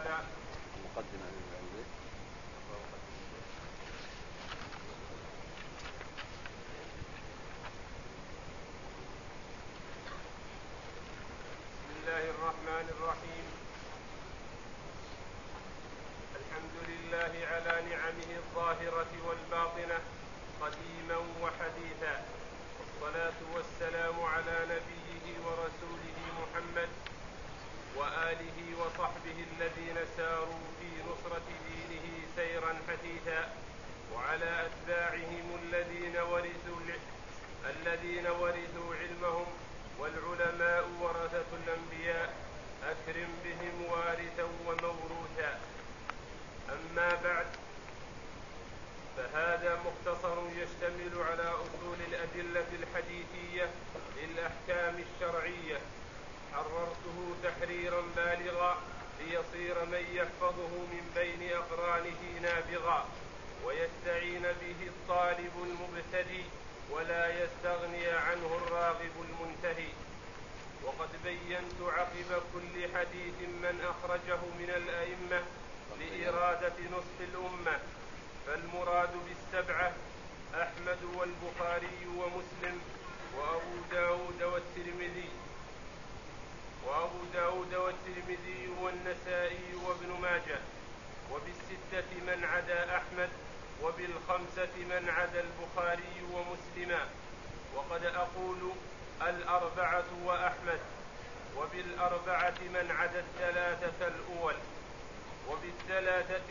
وتعالى. مقدمة للعلم. بسم الله الرحمن الرحيم. الحمد لله على نعمه الظاهرة والباطنة قديما وحديثا، والصلاة والسلام على نبيه ورسوله محمد وآله وصحبه الذين ساروا في نصرة دينه سيرا حثيثا، وعلى أتباعهم الذين ورثوا علمهم، والعلماء ورثة الأنبياء، أكرم بهم وارثا وموروثا. أما بعد، فهذا مختصر يشتمل على أصول الأدلة الحديثية للأحكام الشرعية، حررته تحريرا بالغا ليصير من يحفظه من بين أقرانه نابغا، ويستعين به الطالب المبتدئ ولا يستغني عنه الراغب المنتهي. وقد بينت عقب كل حديث من أخرجه من الأئمة لإرادة نصح الأمة، فالمراد بالسبعة أحمد والبخاري ومسلم وأبو داود والترمذي والنسائي وابن ماجه، وبالستة من عدا أحمد، وبالخمسة من عدا البخاري ومسلما. وقد أقول الأربعة وأحمد، وبالأربعة من عدا الثلاثة الأول، وبالثلاثة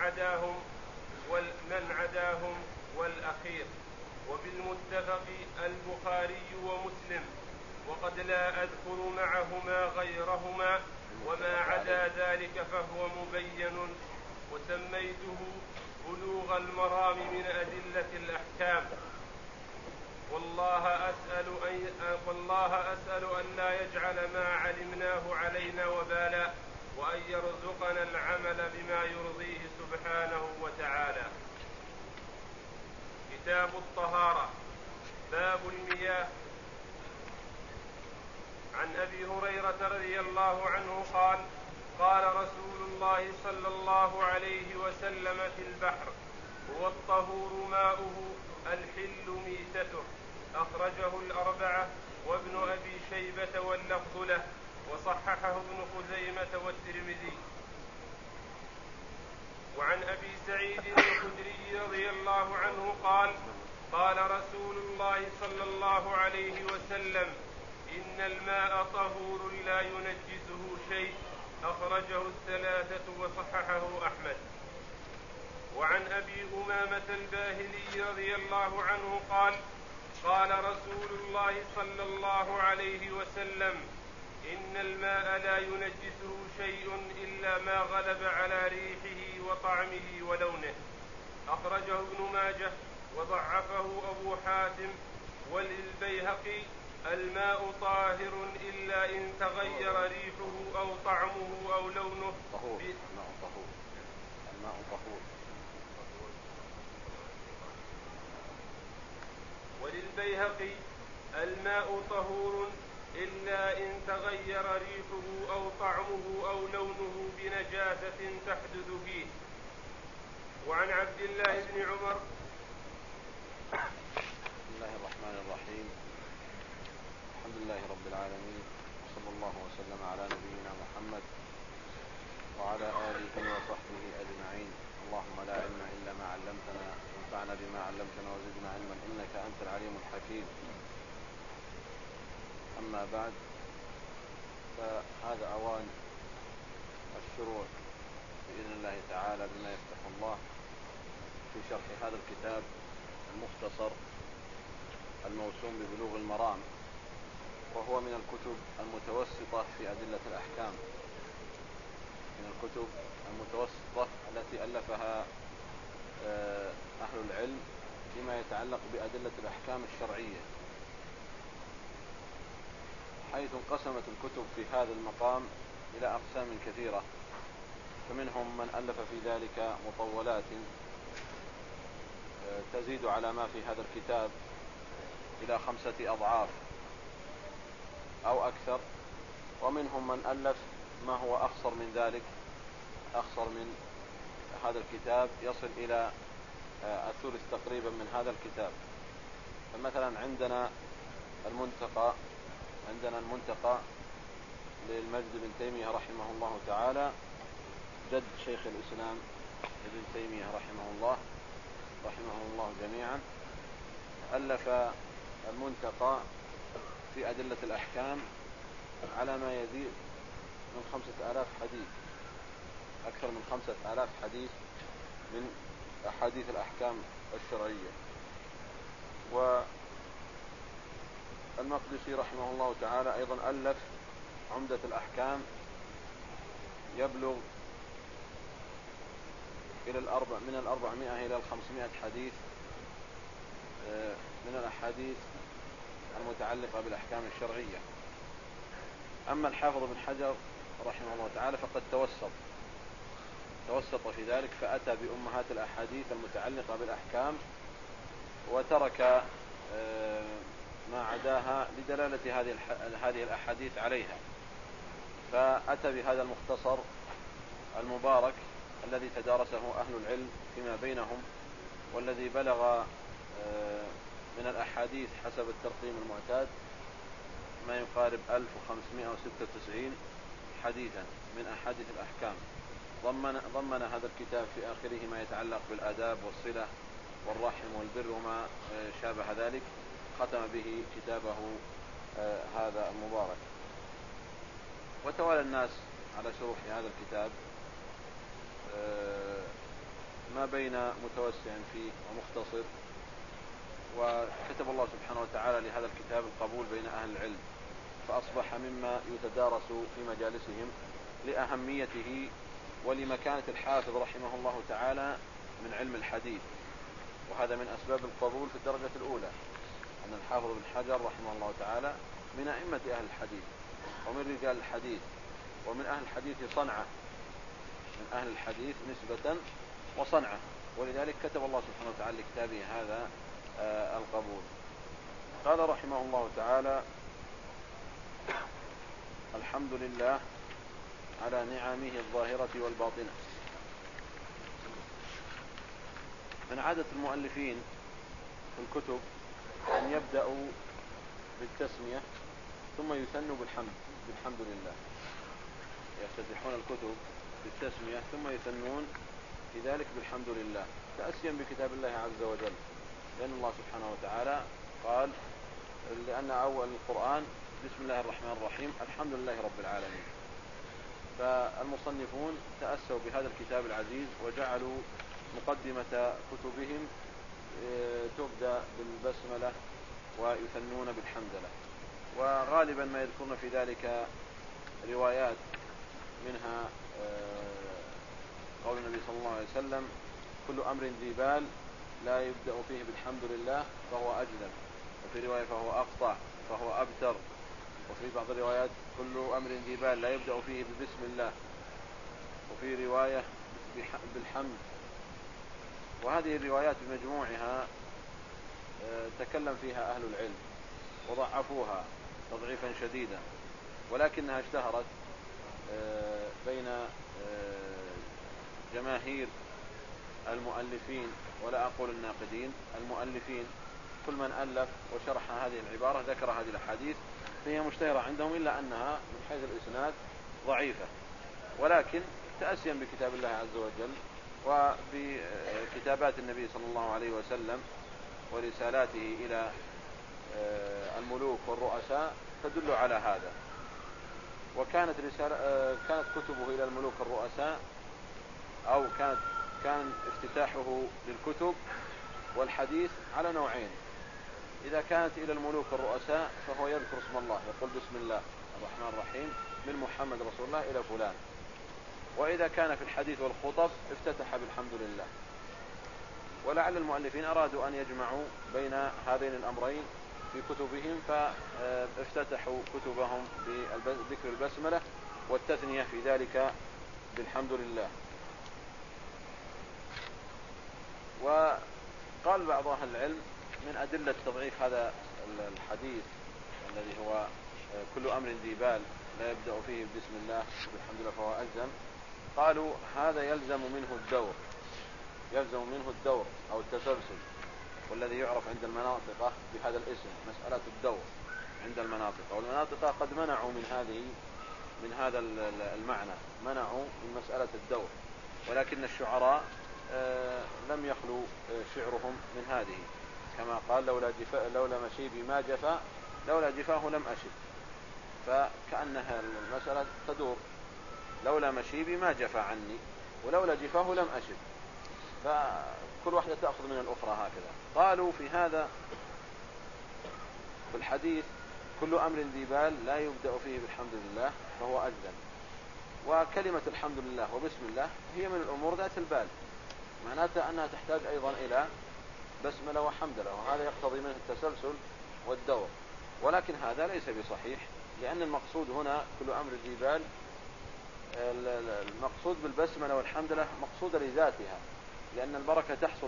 من عداهم والأخير، وبالمتفق البخاري ومسلم، وقد لا أذكر معهما غيرهما، وما عدا ذلك فهو مبين، وسميته بلوغ المرام من أدلة الأحكام. والله أسأل أن لا يجعل ما علمناه علينا وبالا، وأن يرزقنا العمل بما يرضيه سبحانه وتعالى. كتاب الطهارة. باب المياه. عن أبي هريرة رضي الله عنه قال: قال رسول الله صلى الله عليه وسلم في البحر: هو الطهور ماؤه الحل ميتته. أخرجه الأربعة وابن أبي شيبة واللفظ له، وصححه ابن خزيمة والترمذي. وعن أبي سعيد الخدري رضي الله عنه قال: قال رسول الله صلى الله عليه وسلم: إن الماء طهور لا ينجسه شيء. أخرجه الثلاثة وصححه أحمد. وعن أبي أمامة الباهلي رضي الله عنه قال: قال رسول الله صلى الله عليه وسلم: إن الماء لا ينجسه شيء إلا ما غلب على ريحه وطعمه ولونه. أخرجه ابن ماجه وضعفه أبو حاتم. وللبيهقي: الماء طاهر إلا إن تغير ريحه أو طعمه أو لونه. الماء طهور. وللبيهقي: الماء طهور إلا إن تغير ريحه أو طعمه أو لونه بنجاسة تحدث فيه. وعن عبد الله بن عمر. بسم الله الرحمن الرحيم. الحمد لله رب العالمين، وصلى الله وسلم على نبينا محمد وعلى آله وصحبه أجمعين. اللهم لا علم إلا ما علمتنا، وانفعنا بما علمتنا وزدنا علما، إنك أنت العليم الحكيم. أما بعد، فهذا أوان الشروع بإذن الله تعالى بما يفتح الله في شرح هذا الكتاب المختصر الموسوم ببلوغ المرام، وهو من الكتب المتوسطة في أدلة الأحكام، من الكتب المتوسطة التي ألفها أهل العلم فيما يتعلق بأدلة الأحكام الشرعية، حيث انقسمت الكتب في هذا المقام إلى أقسام كثيرة، فمنهم من ألف في ذلك مطولات تزيد على ما في هذا الكتاب إلى 5 أضعاف أو أكثر، ومنهم من ألف ما هو أقصر من ذلك أخصر من هذا الكتاب يصل إلى الثلث تقريبا من هذا الكتاب. فمثلا عندنا المنتقى للمجد بن تيمية رحمه الله تعالى، جد شيخ الإسلام ابن تيمية رحمه الله جميعا، ألف المنتقى في أدلة الأحكام على ما يزيد من 5000 حديث، أكثر من 5000 حديث من أحاديث الأحكام الشرعية. والمقدسي رحمه الله تعالى أيضا ألف عمدة الأحكام، يبلغ إلى من 400 إلى 500 حديث من الأحاديث المتعلقة بالأحكام الشرعية. أما الحافظ بن حجر رحمه الله تعالى فقد توسط في ذلك، فأتى بأمهات الأحاديث المتعلقة بالأحكام، وترك ما عداها لدلالة هذه الأحاديث عليها، فأتى بهذا المختصر المبارك الذي تدارسه أهل العلم فيما بينهم، والذي بلغ من الأحاديث حسب الترقيم المعتاد ما يقارب 1596 حديثا من أحاديث الأحكام. ضمن هذا الكتاب في آخره ما يتعلق بالآداب والصلة والرحم والبر وما شابه ذلك، ختم به كتابه هذا المبارك. وتوالى الناس على شروح هذا الكتاب ما بين متوسع فيه ومختصر، وكتب الله سبحانه وتعالى لهذا الكتاب القبول بين أهل العلم، فأصبح مما يتدارس في مجالسهم لأهميته ولمكانة الحافظ رحمه الله تعالى من علم الحديث. وهذا من أسباب القبول في الدرجة الأولى، أن الحافظ بن حجر رحمه الله تعالى من أئمة أهل الحديث ومن رجال الحديث ومن أهل الحديث صنعة، من أهل الحديث نسبة وصنعة، ولذلك كتب الله سبحانه وتعالى لكتابه هذا القبول. قال رحمه الله تعالى: الحمد لله على نعمه الظاهرة والباطنة. من عادة المؤلفين في الكتب أن يبدأوا بالتسمية ثم يثنوا بالحمد لله، يفتتحون الكتب بالتسمية ثم يثنون في ذلك بالحمد لله، تأسيا بكتاب الله عز وجل، لأن الله سبحانه وتعالى قال: لأن أول القرآن بسم الله الرحمن الرحيم الحمد لله رب العالمين. فالمصنفون تأسوا بهذا الكتاب العزيز وجعلوا مقدمة كتبهم تبدأ بالبسملة ويثنون بالحمدلله، وغالبا ما يذكرون في ذلك روايات، منها قول النبي صلى الله عليه وسلم: كل أمر ذي بال لا يبدأ فيه بالحمد لله فهو أجدل، وفي رواية فهو أقطع فهو أبتر، وفي بعض الروايات كل أمر ذي بال لا يبدأ فيه ببسم الله، وفي رواية بالحمد. وهذه الروايات بمجموعها تكلم فيها أهل العلم وضعفوها تضعيفا شديدا، ولكنها اشتهرت بين جماهير المؤلفين، ولا أقول الناقدين، المؤلفين، كل من ألف وشرح هذه العبارة ذكر هذه الأحاديث، فهي مشتهرة عندهم، إلا أنها من حيث الإسناد ضعيفة، ولكن تأسيا بكتاب الله عز وجل وبكتابات النبي صلى الله عليه وسلم ورسالاته إلى الملوك والرؤساء تدل على هذا. وكانت كانت كتبه إلى الملوك والرؤساء، أو كان افتتاحه للكتب والحديث على نوعين: إذا كانت إلى الملوك والرؤساء فهو يذكر اسم الله، يقول بسم الله الرحمن الرحيم من محمد رسول الله إلى فلان. وإذا كان في الحديث والخطب افتتح بالحمد لله. ولعل المؤلفين أرادوا أن يجمعوا بين هذين الأمرين في كتبهم، فافتتحوا كتبهم بذكر البسملة والتثنية في ذلك بالحمد لله. وقال بعض أهل العلم من أدلة تضعيف هذا الحديث الذي هو كل أمر ذي بال لا يبدأ فيه بسم الله بالحمد لله فهو أجزم، قالوا هذا يلزم منه الدور أو التسلسل، والذي يعرف عند المناطق بهذا الاسم مسألة الدور عند المناطق، والمناطق قد منعوا من هذا المعنى، منعوا من مسألة الدور، ولكن الشعراء لم يخلو شعرهم من هذه، كما قال لولا مشيبي ما جفا لولا جفاه لم أشب، فكأنها المسألة تدور، لولا مشيبي ما جفا عني ولولا جفاه لم أشب، فكل واحدة تأخذ من الأخرى هكذا. قالوا في هذا في الحديث كل أمر ذي بال لا يبدأ فيه بالحمد لله فهو أجزل، وكلمة الحمد لله وبسم الله هي من الأمور ذات البال، معناتها أنها تحتاج أيضا إلى بسملة وحمد له، وهذا يقتضي منه التسلسل والدور، ولكن هذا ليس بصحيح، لأن المقصود هنا كل أمر ذي بال، المقصود بالبسملة والحمد لله مقصودة لذاتها، لأن البركة تحصل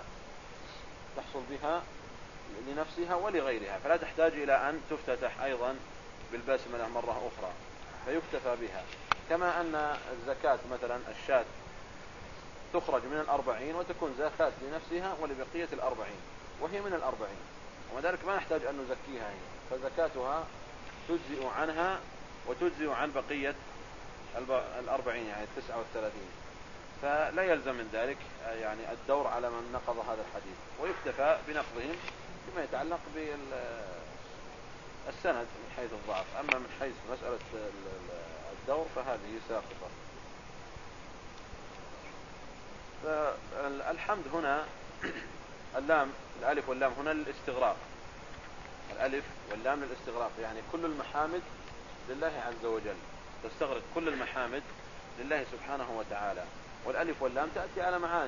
بها لنفسها ولغيرها، فلا تحتاج إلى أن تفتتح أيضا بالبسملة مرة أخرى، فيكتفى بها. كما أن الزكاة مثلا الشاة تخرج من 40 وتكون زكاة لنفسها ولبقية 40 وهي من 40، وذلك ما نحتاج أن نزكيها هي، فزكاتها تجزئ عنها وتجزئ عن بقية 40 يعني 39، فلا يلزم من ذلك يعني الدور على من نقض هذا الحديث، ويكتفى بنقضهم بما يتعلق بالسند من حيث الضعف، أما من حيث مسألة الدور فهذه ساقطة. فالحمد هنا اللام الألف واللام هنا للاستغراق، الألف واللام للاستغراق، يعني كل المحامد لله عز وجل، تستغرق كل المحامد لله سبحانه وتعالى، والألف واللام تأتي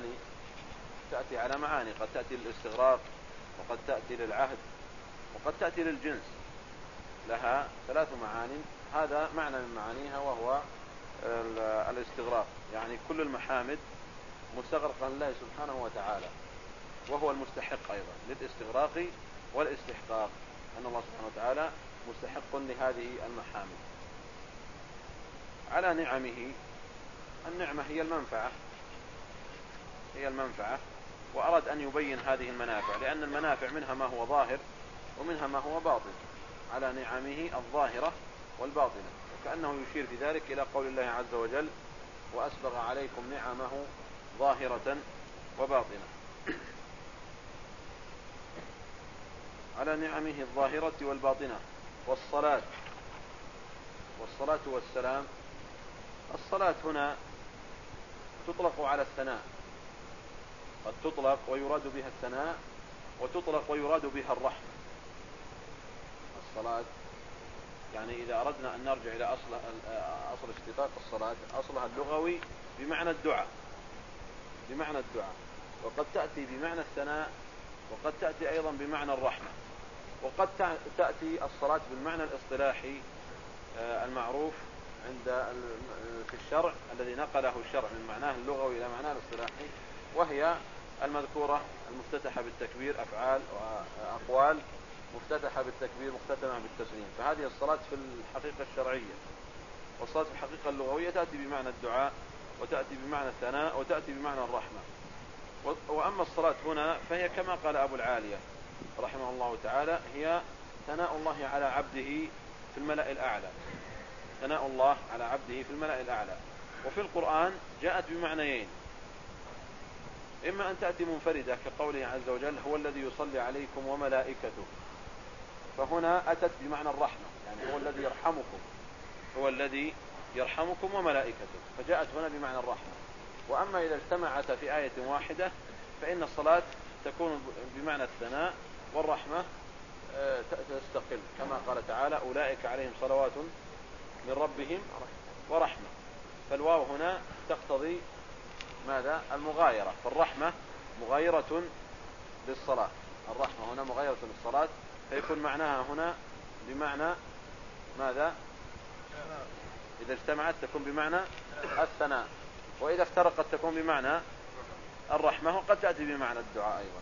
على معاني، قد تأتي للاستغراق وقد تأتي للعهد وقد تأتي للجنس، لها 3 معاني، هذا معنى من معانيها وهو الاستغراق، يعني كل المحامد مستغرقا لله سبحانه وتعالى، وهو المستحق أيضا للاستغراق والاستحقاق، أن الله سبحانه وتعالى مستحق لهذه المحامد على نعمه. النعمة هي المنفعة، وأراد أن يبين هذه المنافع، لأن المنافع منها ما هو ظاهر ومنها ما هو باطن، على نعمه الظاهرة والباطنة، وكأنه يشير في ذلك إلى قول الله عز وجل وأسبغ عليكم نعمه ظاهرة وباطنة، على نعمه الظاهرة والباطنة. والصلاة والسلام، الصلاة هنا تطلق على الثناء، قد تطلق ويراد بها الثناء، وتطلق ويراد بها الرحمة. الصلاة يعني إذا أردنا أن نرجع إلى أصل اشتقاق الصلاة، أصلها اللغوي بمعنى الدعاء، وقد تأتي بمعنى الثناء، وقد تأتي أيضا بمعنى الرحمة، وقد تأتي الصلاة بالمعنى الاصطلاحي المعروف في الشرع، الذي نقله الشرع من معناه اللغوي إلى معناه الاصطلاحي، وهي المذكورة المفتتحة بالتكبير، أفعال وأقوال مفتتحة بالتكبير مختتمة بالتسليم، فهذه الصلاة في الحقيقة الشرعية. والصلاة في الحقيقة اللغوية تأتي بمعنى الدعاء، وتأتي بمعنى الثناء، وتأتي بمعنى الرحمة. وأما الصلاة هنا فهي كما قال أبو العالية رحمه الله تعالى، هي ثناء الله على عبده في الملأ الأعلى، ثناء الله على عبده في الملأ الأعلى. وفي القرآن جاءت بمعنيين، إما أن تأتي منفردة كقوله عز وجل هو الذي يصلي عليكم وملائكته، فهنا أتت بمعنى الرحمة، يعني هو الذي يرحمكم وملائكته، فجاءت هنا بمعنى الرحمة. وأما إذا اجتمعت في آية واحدة فإن الصلاة تكون بمعنى الثناء، والرحمة تستقل، كما قال تعالى أولئك عليهم صلوات من ربهم ورحمة، فالواو هنا تقتضي ماذا؟ المغايرة، فالرحمة مغايرة للصلاة، الرحمة هنا مغايرة للصلاة، فيكون معناها هنا بمعنى ماذا؟ إذا اجتمعت تكون بمعنى الثناء، وإذا افترقت تكون بمعنى الرحمة، وقد تأتي بمعنى الدعاء أيضا.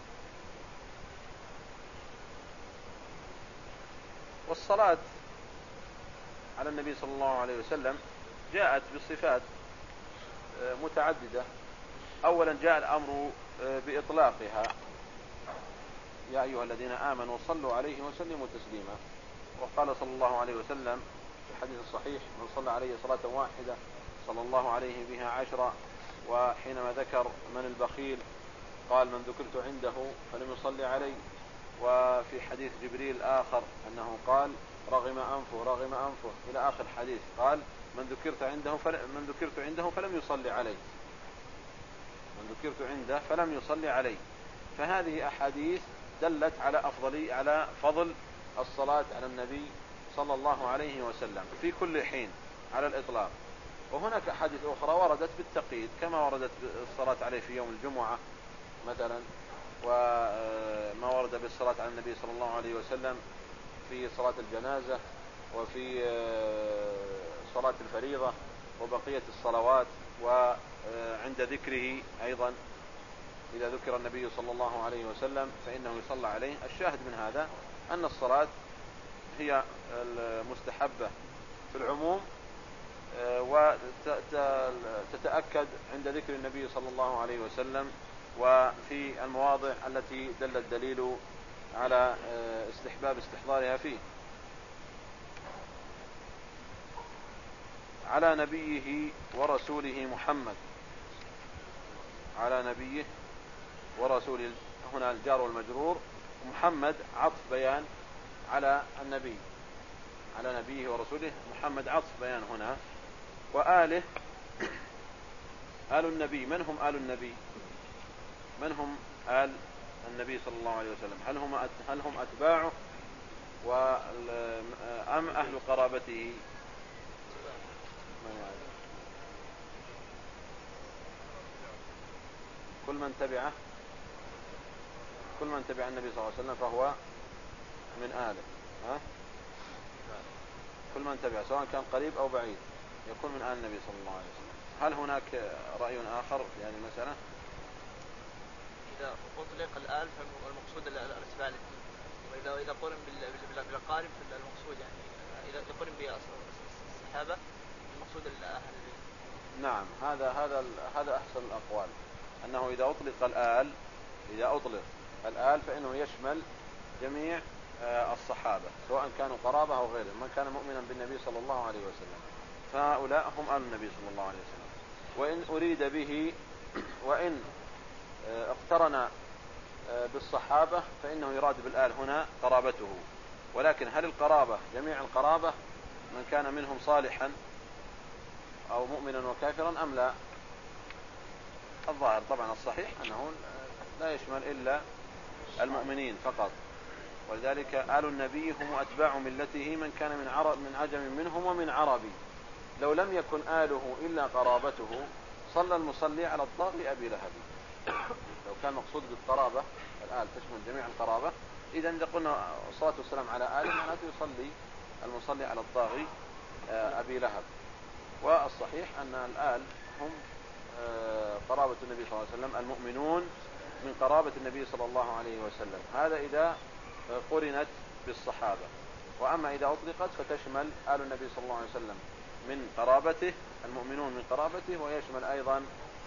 والصلاة على النبي صلى الله عليه وسلم جاءت بالصفات متعددة. أولا جاء الأمر بإطلاقها، يا أيها الذين آمنوا صلوا عليه وسلموا تسليما. وقال صلى الله عليه وسلم في الحديث الصحيح: من صلى عليه صلاة واحدة صلى الله عليه بها 10. وحينما ذكر من البخيل قال: من ذكرت عنده فلم يصلي علي. وفي حديث جبريل آخر أنه قال: رغم أنفه إلى آخر الحديث، قال: من ذكرت عنده فلم يصلي علي، من ذكرت عنده فلم يصلي علي. فهذه أحاديث دلت على فضل الصلاة على النبي صلى الله عليه وسلم في كل حين على الإطلاق. وهناك أحاديث أخرى وردت بالتقييد، كما وردت الصلاة عليه في يوم الجمعة مثلا، وما ورد بالصلاة على النبي صلى الله عليه وسلم في صلاة الجنازة وفي صلاة الفريضة وبقية الصلوات، وعند ذكره أيضا إذا ذكر النبي صلى الله عليه وسلم فإنه يصلى عليه. الشاهد من هذا أن الصلاة هي المستحبة في العموم، وتتأكد عند ذكر النبي صلى الله عليه وسلم وفي المواضع التي دل الدليل على استحباب استحضارها فيه. على نبيه ورسوله محمد، على نبيه ورسوله، هنا الجار والمجرور، محمد عطف بيان على النبي، على نبيه ورسوله محمد عطف بيان هنا. وآله، آل النبي، من هم آل النبي؟ من هم آل النبي صلى الله عليه وسلم؟ هل هم أتباعه أم أهل قرابته؟ كل من تبع النبي صلى الله عليه وسلم فهو من آله. كل من تبع سواء كان قريب أو بعيد يكون من آل النبي صلى الله عليه وسلم. هل هناك رأي آخر في هذه المسألة؟ إذا أطلق الآل فالمقصود الأتباع للدين، وإذا قرن بالأقارب فالمقصود يعني إذا قرن بالصحابة المقصود الأهل. نعم، هذا أحسن الأقوال، أنه إذا أطلق الآل فإنه يشمل جميع الصحابة سواء كانوا قرابة أو غيرهم، من كان مؤمنا بالنبي صلى الله عليه وسلم فهؤلاء هم آل النبي صلى الله عليه وسلم. وإن أريد به وإن اقترن بالصحابة فإنه يراد بالآل هنا قرابته. ولكن هل القرابة جميع القرابة من كان منهم صالحا أو مؤمنا وكافرا أم لا؟ الظاهر طبعا الصحيح أنه لا يشمل إلا المؤمنين فقط. ولذلك آل النبي هم أتباع ملته من كان من عجم منهم ومن عربي. لو لم يكن آله إلا قرابته صلى المصلي على الطاغي أبي لهب. لو كان مقصود بالقرابة الآل تشمل جميع القرابة، إذا قلنا الصلاة والسلام على آله معناته يصلي المصلي على الطاغي أبي لهب. والصحيح أن الآل هم قرابة النبي صلى الله عليه وسلم، المؤمنون من قرابة النبي صلى الله عليه وسلم. هذا إذا قرنت بالصحابة. وأما إذا أطلقت فتشمل آل النبي صلى الله عليه وسلم من قرابته، المؤمنون من قرابته، ويشمل أيضا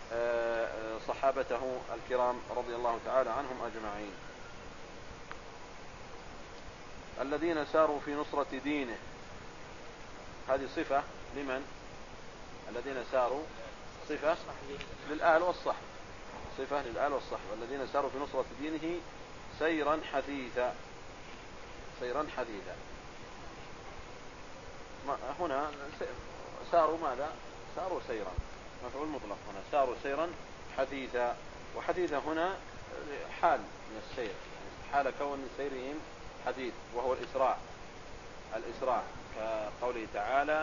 صحابته الكرام رضي الله تعالى عنهم أجمعين. الذين ساروا في نصرة دينه، هذه صفة لمن؟ الذين ساروا صفة للآل والصحب، صفة للآل والصحب. الذين ساروا في نصرة دينه سيرا حثيثا، سيرا حثيثا. هنا ساروا ماذا؟ ساروا سيرا، مفعول مطلق هنا، ساروا سيرا حثيثا. وحثيثا هنا حال من السير، حال كون سيرهم حثيث، وهو الإسراع كقوله تعالى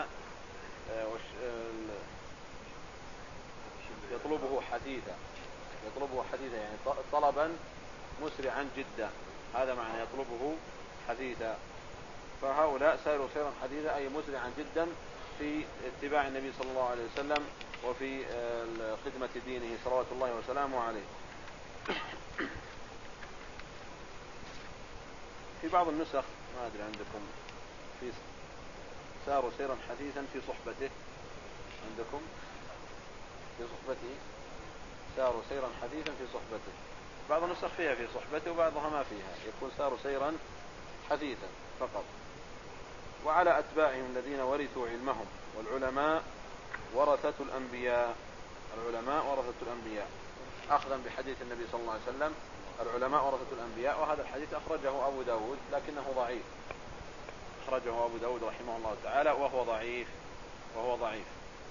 يطلبه حثيثا يعني طلبا مسرعا جدا، هذا معنى يطلبه حثيثا. فهؤلاء سيروا سيرا حثيثا أي مسرعا جدا في اتباع النبي صلى الله عليه وسلم وفي خدمة دينه صلوات الله وسلامه عليه. في بعض النسخ ما أدري عندكم في ساروا سيرا حثيثا في صحبته عندكم في صحبته، ساروا سيرا حديثا في صحبته. بعض النسخ فيها في صحبته وبعضها ما فيها، يكون ساروا سيرا حديثا فقط. وعلى أتباعهم الذين ورثوا علمهم، والعلماء ورثة الأنبياء. العلماء ورثة الأنبياء أخذا بحديث النبي صلى الله عليه وسلم العلماء ورثة الأنبياء. وهذا الحديث أخرجه أبو داود لكنه ضعيف، أخرجه أبو داود رحمه الله تعالى وهو ضعيف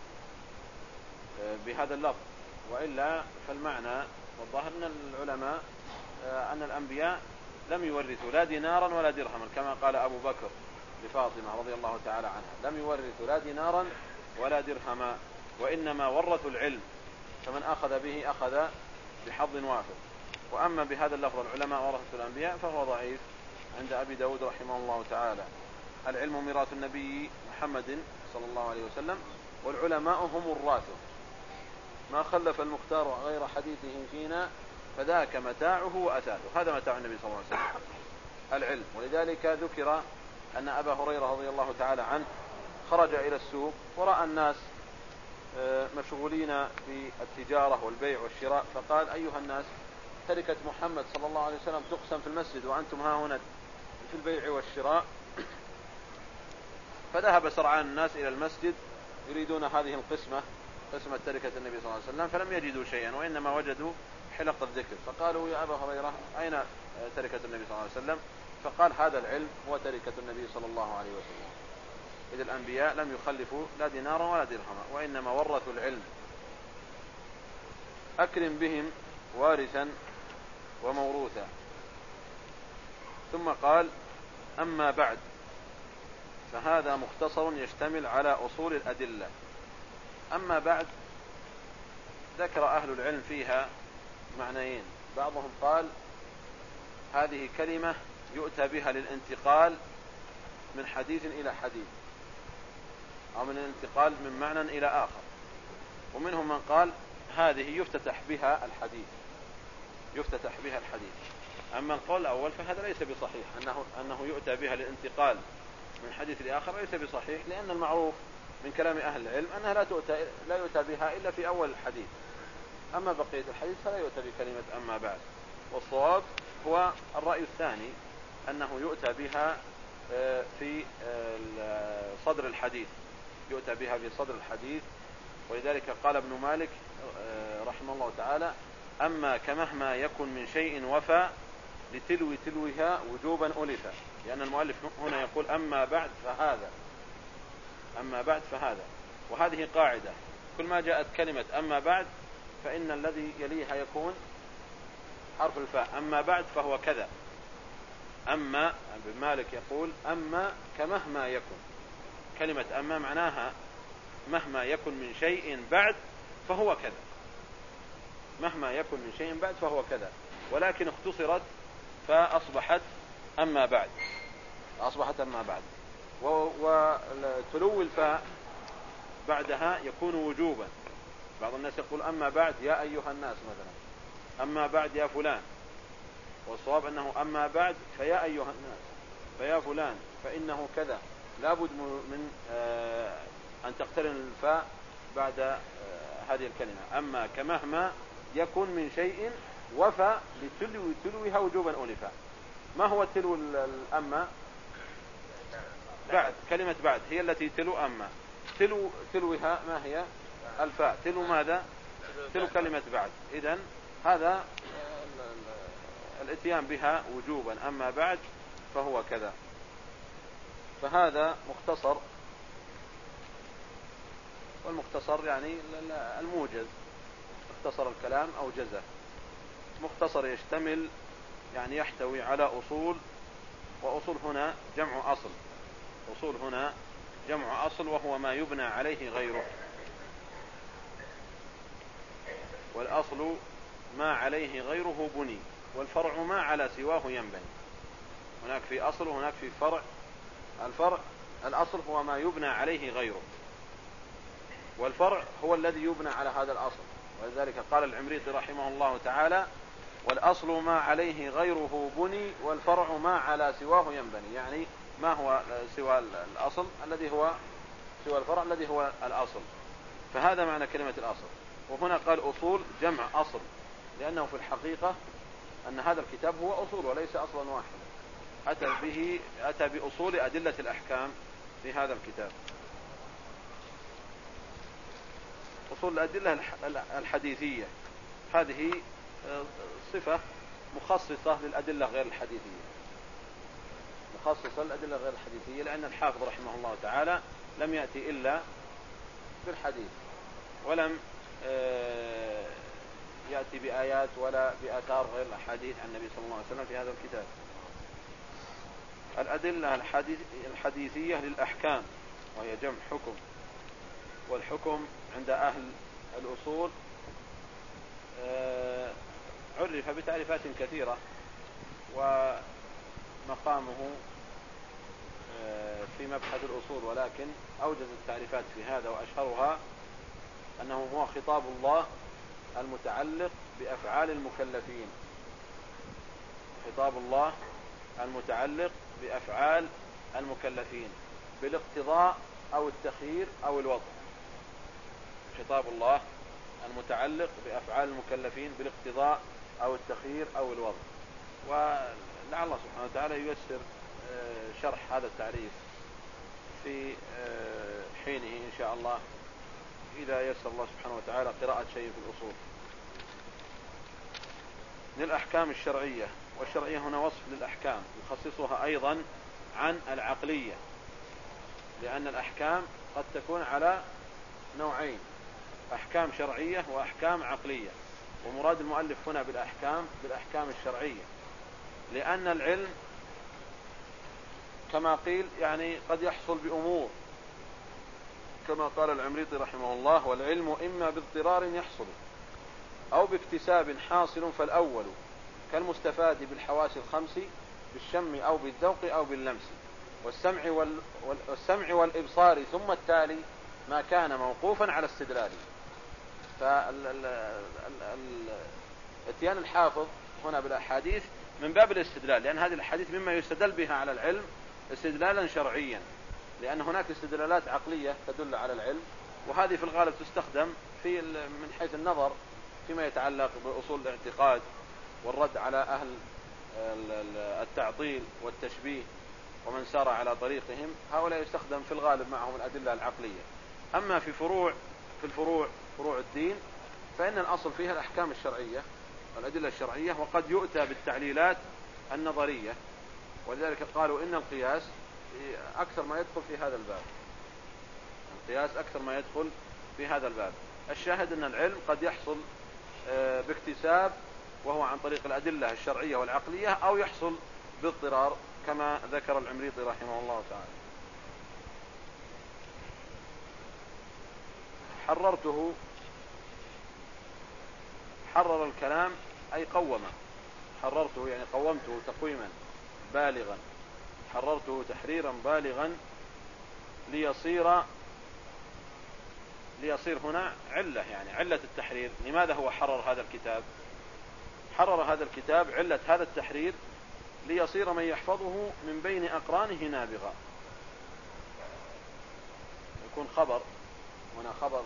بهذا اللفظ. وإلا فالمعنى والظاهر أن العلماء أن الأنبياء لم يورثوا لا دينارا ولا درهما، كما قال أبو بكر لفاطمة رضي الله تعالى عنها: لم يورثوا لا دينارا ولا درهما، وإنما ورثوا العلم، فمن أخذ به أخذ بحظ وافر. وأما بهذا اللفظ العلماء ورثة الأنبياء فهو ضعيف عند أبي داود رحمه الله تعالى. العلم ميراث النبي محمد صلى الله عليه وسلم، والعلماء هم الراثة. ما خلف المختار غير حديثه فينا، فذاك متاعه وأثاثه. هذا متاع النبي صلى الله عليه وسلم العلم. ولذلك ذكر أن أبا هريرة رضي الله تعالى عنه خرج إلى السوق ورأى الناس مشغولين بالتجارة والبيع والشراء، فقال: أيها الناس، تركة محمد صلى الله عليه وسلم تقسم في المسجد وأنتم ها هنا في البيع والشراء. فذهب سرعان الناس إلى المسجد يريدون هذه القسمة، قسمة تركة النبي صلى الله عليه وسلم، فلم يجدوا شيئا وإنما وجدوا حلق الذكر. فقالوا: يا أبا هريرة، أين تركة النبي صلى الله عليه وسلم؟ فقال: هذا العلم هو تركة النبي صلى الله عليه وسلم. إذ الأنبياء لم يخلفوا لا دينارا ولا درهما، وإنما ورثوا العلم. أكرم بهم وارثا وموروثا. ثم قال: أما بعد، فهذا مختصر يشتمل على أصول الأدلة. أما بعد ذكر أهل العلم فيها معنيين. بعضهم قال: هذه كلمة يؤتى بها للانتقال من حديث إلى حديث، أو من الانتقال من معنى إلى آخر. ومنهم من قال: هذه يفتتح بها الحديث. أما القول الأول فهذا ليس بصحيح، أنه يؤتى بها للانتقال من حديث لآخر ليس بصحيح، لأن المعروف من كلام أهل العلم أنها لا يؤتى بها إلا في أول الحديث. أما بقية الحديث فلا يؤتى بكلمة أما بعد. والصواب هو الرأي الثاني، أنه يؤتى بها في صدر الحديث، يؤتى بها في صدر الحديث. ولذلك قال ابن مالك رحمه الله تعالى: أما كمهما يكن من شيء وفى لتلوها وجوبا ألفا. لأن المؤلف هنا يقول: أما بعد فهذا. وهذه قاعدة، كل ما جاءت كلمة أما بعد فإن الذي يليها يكون حرف الفاء. أما بعد فهو كذا. أما ابن مالك يقول: أما كمهما يكن. كلمة أما معناها مهما يكن من شيء بعد فهو كذا، مهما يكن من شيء بعد فهو كذا. ولكن اختصرت فأصبحت أما بعد. وتلو الفاء بعدها يكون وجوبا. بعض الناس يقول: أما بعد يا أيها الناس مثلا، أما بعد يا فلان. والصواب أنه أما بعد فيا أيها الناس، فيا فلان، فإنه كذا. لابد من أن تقترن الفاء بعد هذه الكلمة. أما كمهما يكن من شيء وفى لتلوها وجوبا ألفا. ما هو تلو الأما؟ بعد. كلمة بعد هي التي تلو أما. تلوها ما هي؟ الفاء. تلو ماذا؟ تلو كلمة بعد. إذن هذا الاتيان بها وجوبا. أما بعد فهو كذا. فهذا مختصر، والمختصر يعني الموجز، اختصر الكلام أو جزه. مختصر يشتمل يعني يحتوي على أصول، وأصول هنا جمع أصل. أصول هنا جمع أصل، وهو ما يبنى عليه غيره. والأصل ما عليه غيره بني، والفرع ما على سواه ينبني. هناك في أصل وهناك في فرع. الأصل هو ما يبنى عليه غيره، والفرع هو الذي يبنى على هذا الأصل. ولذلك قال العمريطي رحمه الله تعالى: والأصل ما عليه غيره بني، والفرع ما على سواه ينبني. يعني ما هو سوى الأصل الذي هو سوى الفرع الذي هو الأصل. فهذا معنى كلمة الأصل. وهنا قال أصول جمع أصل، لأنه في الحقيقة أن هذا الكتاب هو أصول وليس أصلا واحدا، أتى بأصول أدلة الأحكام في هذا الكتاب. أصول الأدلة الحديثية هذه صفة مخصصة للأدلة غير الحديثية، مخصصة للأدلة غير الحديثية، لأن الحافظ رحمه الله تعالى لم يأتي إلا بالحديث، ولم يأتي بآيات ولا بآثار غير الأحاديث عن النبي صلى الله عليه وسلم في هذا الكتاب. الأدلة الحديثية للأحكام، وهي جمع حكم، والحكم عند أهل الأصول عرف بتعريفات كثيرة، ومقامه في مبحث الأصول، ولكن أوجز التعريفات في هذا وأشهرها أنه هو خطاب الله المتعلق بأفعال المكلفين، خطاب الله المتعلق بأفعال المكلفين بالاقتضاء أو التخيير أو الوضع. خطاب الله المتعلق بأفعال المكلفين بالاقتضاء أو التخيير أو الوضع. ولعل الله سبحانه وتعالى ييسر شرح هذا التعريف في حينه إن شاء الله، إذا يسر الله سبحانه وتعالى قراءة شيء في الأصول. للأحكام الشرعية، والشرعية هنا وصف للأحكام يخصصها أيضا عن العقلية، لأن الأحكام قد تكون على نوعين، أحكام شرعية وأحكام عقلية، ومراد المؤلف هنا بالأحكام الشرعية، لأن العلم كما قيل يعني قد يحصل بأمور، كما قال العمريطي رحمه الله: والعلم إما باضطرار يحصل أو باكتساب حاصل، فالأول كالمستفاد بالحواس الخمس بالشم أو بالذوق أو باللمس والسمع والإبصار، ثم التالي ما كان موقوفا على استدلال. فاتيان الحافظ هنا بالأحاديث من باب الاستدلال، لأن هذه الأحاديث مما يستدل بها على العلم استدلالا شرعيا، لأن هناك استدلالات عقلية تدل على العلم، وهذه في الغالب تستخدم من حيث النظر فيما يتعلق بأصول الاعتقاد والرد على أهل التعطيل والتشبيه ومن سار على طريقهم، هؤلاء يستخدم في الغالب معهم الأدلة العقلية. أما في فروع الدين فإن الأصل فيها الأحكام الشرعية والأدلة الشرعية، وقد يؤتى بالتعليلات النظرية، ولذلك قالوا إن القياس أكثر ما يدخل في هذا الباب، القياس أكثر ما يدخل في هذا الباب. الشاهد أن العلم قد يحصل باكتساب وهو عن طريق الأدلة الشرعية والعقلية، أو يحصل باضطرار كما ذكر العمريطي رحمه الله تعالى. حرر الكلام أي قومه، حررته يعني قومته تقويما بالغا، حررته تحريرا بالغا ليصير هنا علة، يعني علة التحرير. لماذا هو حرر هذا الكتاب؟ حرر هذا الكتاب علة هذا التحرير ليصير من يحفظه من بين أقرانه نابغا، يكون خبر هنا، خبر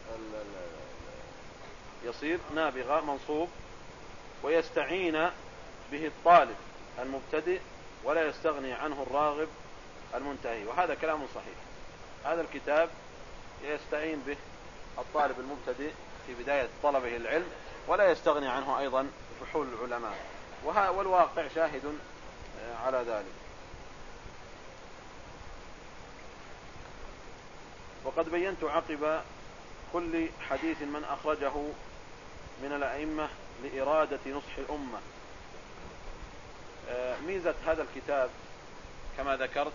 يصير نابغا منصوب، ويستعين به الطالب المبتدئ ولا يستغني عنه الراغب المنتهي، وهذا كلام صحيح. هذا الكتاب يستعين به الطالب المبتدئ في بداية طلبه العلم، ولا يستغني عنه أيضا فحول العلماء، والواقع شاهد على ذلك. وقد بينت عقب كل حديث من أخرجه من الأئمة لإرادة نصح الأمة. ميزة هذا الكتاب كما ذكرت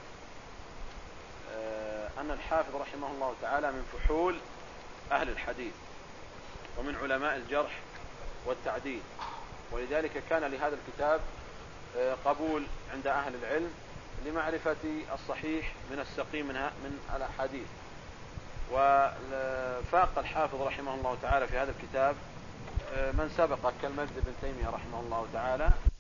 أن الحافظ رحمه الله تعالى من فحول أهل الحديث ومن علماء الجرح والتعديل، ولذلك كان لهذا الكتاب قبول عند أهل العلم لمعرفة الصحيح من السقيم من الأحاديث. وفاق الحافظ رحمه الله تعالى في هذا الكتاب من سبق كالمجد بن تيمية رحمه الله تعالى